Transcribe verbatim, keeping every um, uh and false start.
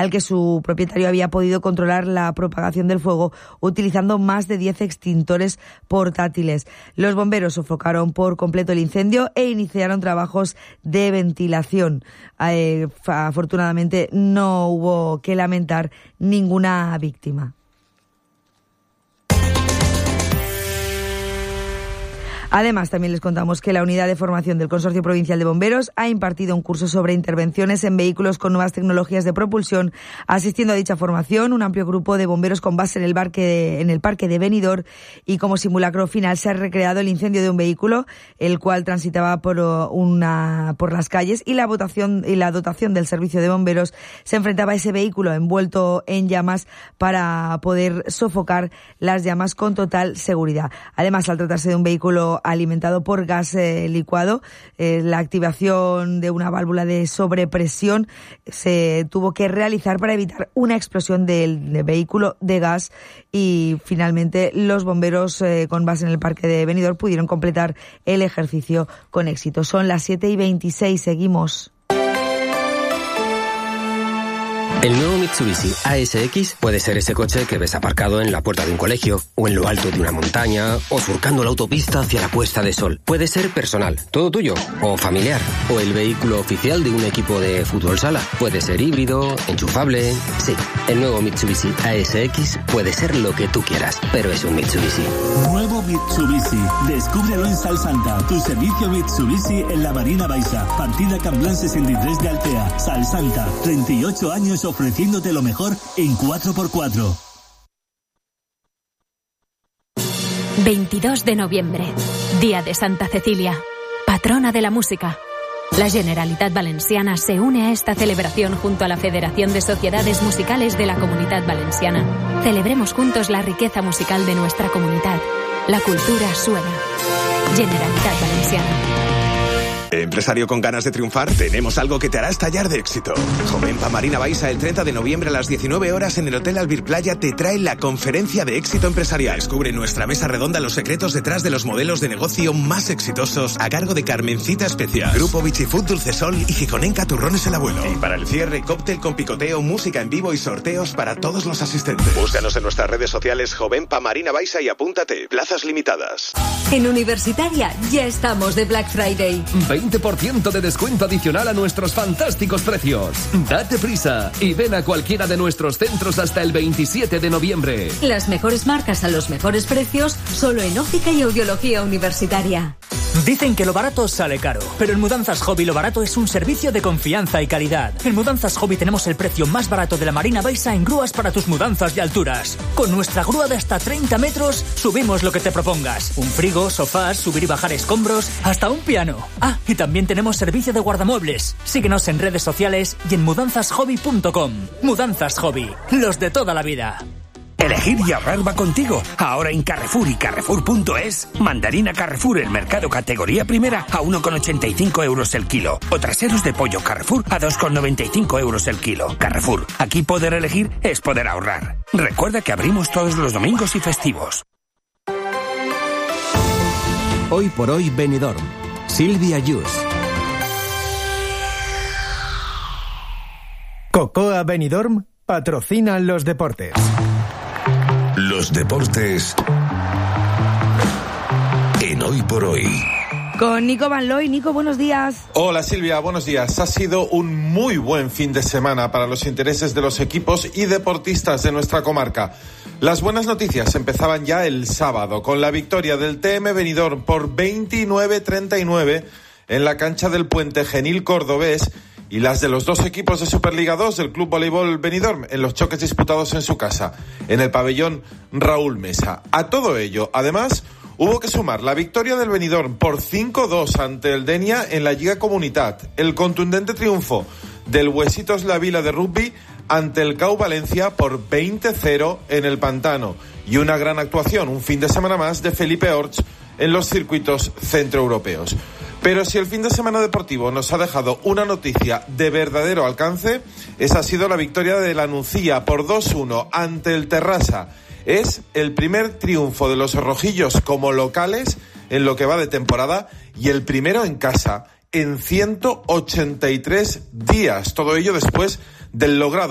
al que su propietario había podido controlar la propagación del fuego utilizando más de diez extintores portátiles. Los bomberos sofocaron por completo el incendio e iniciaron trabajos de ventilación. Eh, afortunadamente no hubo que lamentar ninguna víctima. Además, también les contamos que la Unidad de Formación del Consorcio Provincial de Bomberos ha impartido un curso sobre intervenciones en vehículos con nuevas tecnologías de propulsión. Asistiendo a dicha formación, un amplio grupo de bomberos con base en el parque de, en el parque de Benidorm, y como simulacro final se ha recreado el incendio de un vehículo, el cual transitaba por una por las calles, y la votación y la dotación del servicio de bomberos se enfrentaba a ese vehículo envuelto en llamas para poder sofocar las llamas con total seguridad. Además, al tratarse de un vehículo alimentado por gas eh, licuado, eh, la activación de una válvula de sobrepresión se tuvo que realizar para evitar una explosión del, del vehículo de gas, y finalmente los bomberos eh, con base en el parque de Benidorm pudieron completar el ejercicio con éxito. Son las siete y veintiséis, seguimos. El nuevo Mitsubishi A S X puede ser ese coche que ves aparcado en la puerta de un colegio, o en lo alto de una montaña, o surcando la autopista hacia la puesta de sol. Puede ser personal, todo tuyo, o familiar, o el vehículo oficial de un equipo de fútbol sala. Puede ser híbrido, enchufable. Sí, el nuevo Mitsubishi A S X puede ser lo que tú quieras, pero es un Mitsubishi. Nuevo Mitsubishi. Descúbrelo en Salsanta, tu servicio Mitsubishi en la Marina Baixa. Partida Camblán sesenta y tres de Altea. Salsanta, treinta y ocho años ofreciéndote lo mejor en cuatro por cuatro. veintidós de noviembre, Día de Santa Cecilia, patrona de la música. La Generalitat Valenciana se une a esta celebración junto a la Federación de Sociedades Musicales de la Comunitat Valenciana. Celebremos juntos la riqueza musical de nuestra comunidad. La cultura suena. Generalitat Valenciana. Empresario con ganas de triunfar, tenemos algo que te hará estallar de éxito. Jovenpa Marina Baixa, el treinta de noviembre a las diecinueve horas en el Hotel Albir Playa, te trae la conferencia de éxito empresarial. Descubre en nuestra mesa redonda los secretos detrás de los modelos de negocio más exitosos, a cargo de Carmencita Especial, Grupo Bichifood Dulcesol y Gijonenca Turrones el Abuelo. Y para el cierre, cóctel con picoteo, música en vivo y sorteos para todos los asistentes. Búscanos en nuestras redes sociales Jovenpa Marina Baixa y apúntate. Plazas limitadas. En Universitaria ya estamos de Black Friday. veinte por ciento de descuento adicional a nuestros fantásticos precios. Date prisa y ven a cualquiera de nuestros centros hasta el veintisiete de noviembre. Las mejores marcas a los mejores precios, solo en óptica y audiología universitaria. Dicen que lo barato sale caro, pero en Mudanzas Hobby lo barato es un servicio de confianza y calidad. En Mudanzas Hobby tenemos el precio más barato de la Marina Baixa en grúas para tus mudanzas de alturas. Con nuestra grúa de hasta treinta metros, subimos lo que te propongas. Un frigo, sofás, subir y bajar escombros, hasta un piano. Ah, y también tenemos servicio de guardamuebles. Síguenos en redes sociales y en mudanzas hobby punto com. Mudanzas Hobby, los de toda la vida. Elegir y ahorrar va contigo. Ahora en Carrefour y Carrefour punto es, mandarina Carrefour el mercado categoría primera a uno con ochenta y cinco euros el kilo. O traseros de pollo Carrefour a dos con noventa y cinco euros el kilo. Carrefour, aquí poder elegir es poder ahorrar. Recuerda que abrimos todos los domingos y festivos. Hoy por hoy Benidorm. Silvia Yus. Cocoa Benidorm patrocina los deportes. Los deportes en Hoy por Hoy. Con Nico Van Looy. Nico, buenos días. Hola Silvia, buenos días. Ha sido un muy buen fin de semana para los intereses de los equipos y deportistas de nuestra comarca. Las buenas noticias empezaban ya el sábado con la victoria del T M Benidorm por veintinueve a treinta y nueve en la cancha del Puente Genil cordobés, y las de los dos equipos de Superliga dos del Club Voleibol Benidorm en los choques disputados en su casa, en el pabellón Raúl Mesa. A todo ello, además, hubo que sumar la victoria del Benidorm por cinco a dos ante el Denia en la Lliga Comunitat, el contundente triunfo del Huesitos La Vila de rugby ante el C A U Valencia por veinte a cero en el Pantano, y una gran actuación, un fin de semana más, de Felipe Orts en los circuitos centroeuropeos. Pero si el fin de semana deportivo nos ha dejado una noticia de verdadero alcance, esa ha sido la victoria de la Nucía por dos a uno ante el Terrassa. Es el primer triunfo de los rojillos como locales en lo que va de temporada, y el primero en casa en ciento ochenta y tres días. Todo ello después del logrado